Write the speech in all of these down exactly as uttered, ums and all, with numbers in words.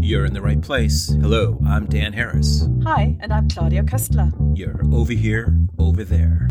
You're in the right place. Hello, I'm Dan Harris. Hi, and I'm Claudia Köstler. You're over here, over there.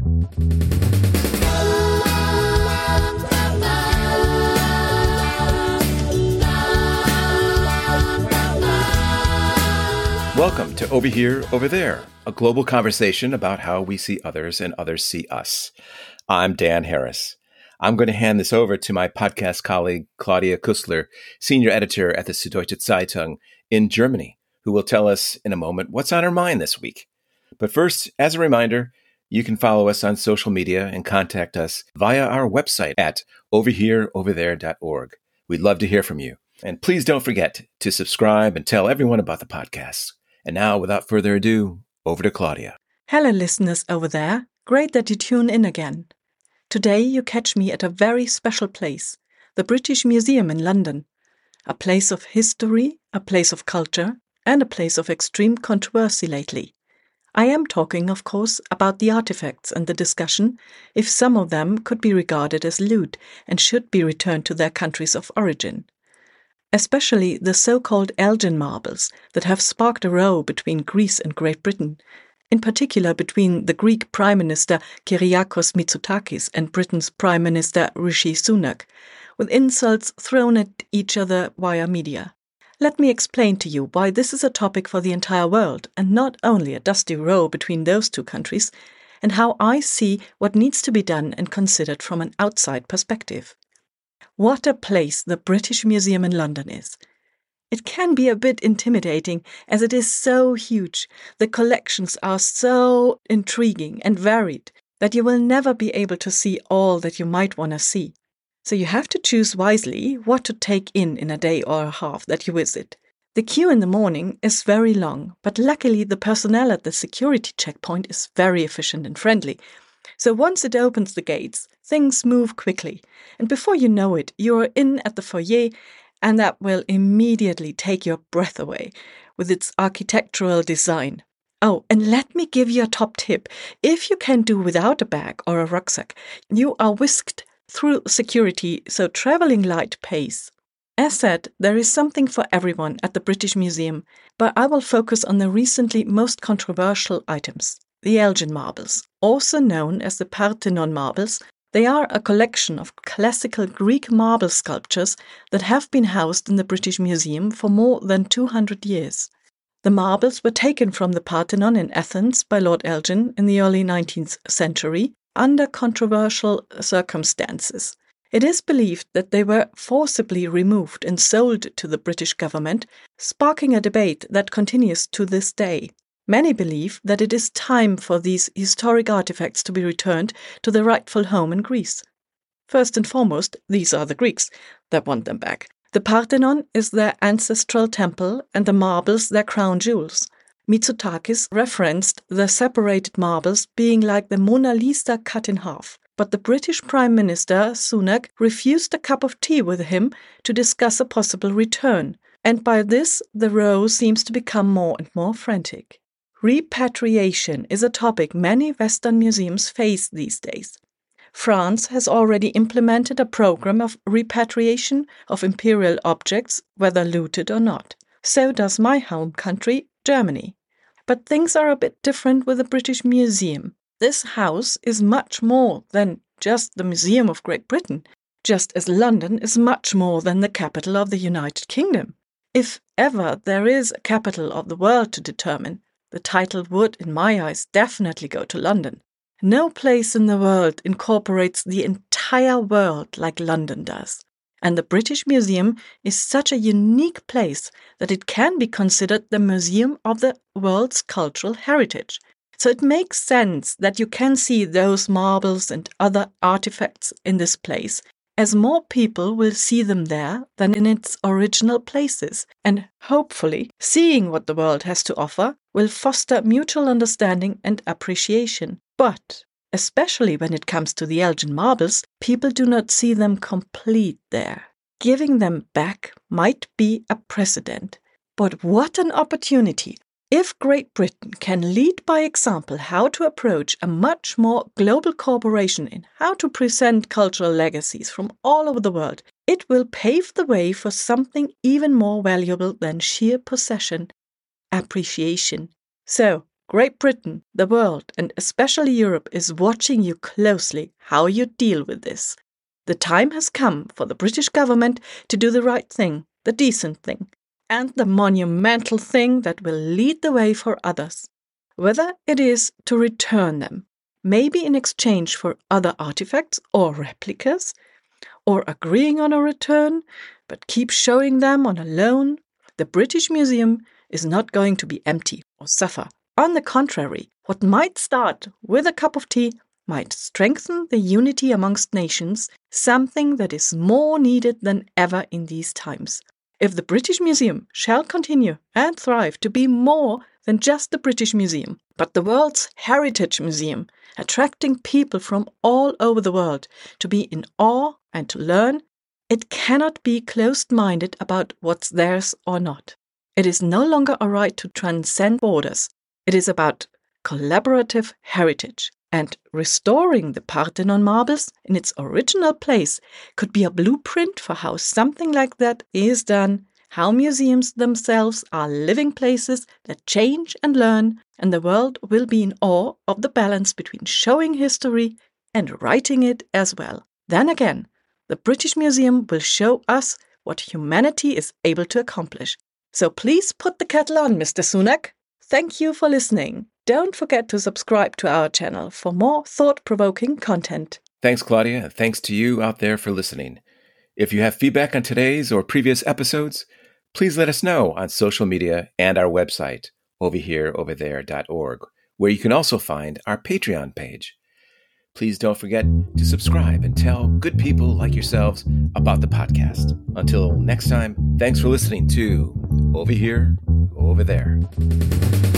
Welcome to Over Here, Over There, a global conversation about how we see others and others see us. I'm Dan Harris. I'm going to hand this over to my podcast colleague, Claudia Köstler, senior editor at the Süddeutsche Zeitung in Germany, who will tell us in a moment what's on her mind this week. But first, as a reminder, you can follow us on social media and contact us via our website at over here over there dot org. We'd love to hear from you. And please don't forget to subscribe and tell everyone about the podcast. And now, without further ado, over to Claudia. Hello, listeners over there. Great that you tune in again. Today you catch me at a very special place, the British Museum in London. A place of history, a place of culture, and a place of extreme controversy lately. I am talking, of course, about the artifacts and the discussion if some of them could be regarded as loot and should be returned to their countries of origin. Especially the so-called Elgin marbles that have sparked a row between Greece and Great Britain, in particular between the Greek Prime Minister Kyriakos Mitsotakis and Britain's Prime Minister Rishi Sunak, with insults thrown at each other via media. Let me explain to you why this is a topic for the entire world and not only a dusty row between those two countries, and how I see what needs to be done and considered from an outside perspective. What a place the British Museum in London is. It can be a bit intimidating as it is so huge. The collections are so intriguing and varied that you will never be able to see all that you might want to see. So you have to choose wisely what to take in in a day or a half that you visit. The queue in the morning is very long, but luckily the personnel at the security checkpoint is very efficient and friendly. So once it opens the gates, things move quickly, and before you know it, you are in at the foyer, and that will immediately take your breath away with its architectural design. Oh, and let me give you a top tip. If you can do without a bag or a rucksack, you are whisked through security, so traveling light pays. As said, there is something for everyone at the British Museum, but I will focus on the recently most controversial items. The Elgin marbles, also known as the Parthenon marbles. They are a collection of classical Greek marble sculptures that have been housed in the British Museum for more than two hundred years. The marbles were taken from the Parthenon in Athens by Lord Elgin in the early nineteenth century under controversial circumstances. It is believed that they were forcibly removed and sold to the British government, sparking a debate that continues to this day. Many believe that it is time for these historic artifacts to be returned to their rightful home in Greece. First and foremost, these are the Greeks that want them back. The Parthenon is their ancestral temple and the marbles their crown jewels. Mitsotakis referenced the separated marbles being like the Mona Lisa cut in half, but the British Prime Minister Sunak refused a cup of tea with him to discuss a possible return, and by this the row seems to become more and more frantic. Repatriation is a topic many Western museums face these days. France has already implemented a program of repatriation of imperial objects, whether looted or not. So does my home country, Germany. But things are a bit different with the British Museum. This house is much more than just the Museum of Great Britain, just as London is much more than the capital of the United Kingdom. If ever there is a capital of the world to determine, the title would, in my eyes, definitely go to London. No place in the world incorporates the entire world like London does. And the British Museum is such a unique place that it can be considered the museum of the world's cultural heritage. So it makes sense that you can see those marbles and other artifacts in this place, as more people will see them there than in its original places, and hopefully seeing what the world has to offer will foster mutual understanding and appreciation. But, especially when it comes to the Elgin marbles, people do not see them complete there. Giving them back might be a precedent. But what an opportunity! If Great Britain can lead by example how to approach a much more global cooperation in how to present cultural legacies from all over the world, it will pave the way for something even more valuable than sheer possession: appreciation. So, Great Britain, the world, and especially Europe is watching you closely how you deal with this. The time has come for the British government to do the right thing, the decent thing, and the monumental thing that will lead the way for others. Whether it is to return them, maybe in exchange for other artifacts or replicas, or agreeing on a return, but keep showing them on a loan, the British Museum is not going to be empty or suffer. On the contrary, what might start with a cup of tea might strengthen the unity amongst nations, something that is more needed than ever in these times. If the British Museum shall continue and thrive to be more than just the British Museum, but the world's heritage museum, attracting people from all over the world to be in awe and to learn, it cannot be closed-minded about what's theirs or not. It is no longer a right to transcend borders. It is about collaborative heritage. And restoring the Parthenon marbles in its original place could be a blueprint for how something like that is done, how museums themselves are living places that change and learn, and the world will be in awe of the balance between showing history and writing it as well. Then again, the British Museum will show us what humanity is able to accomplish. So please put the kettle on, Mister Sunak. Thank you for listening. Don't forget to subscribe to our channel for more thought-provoking content. Thanks, Claudia, and thanks to you out there for listening. If you have feedback on today's or previous episodes, please let us know on social media and our website, over here over there dot org, where you can also find our Patreon page. Please don't forget to subscribe and tell good people like yourselves about the podcast. Until next time, thanks for listening to Over Here, Over There.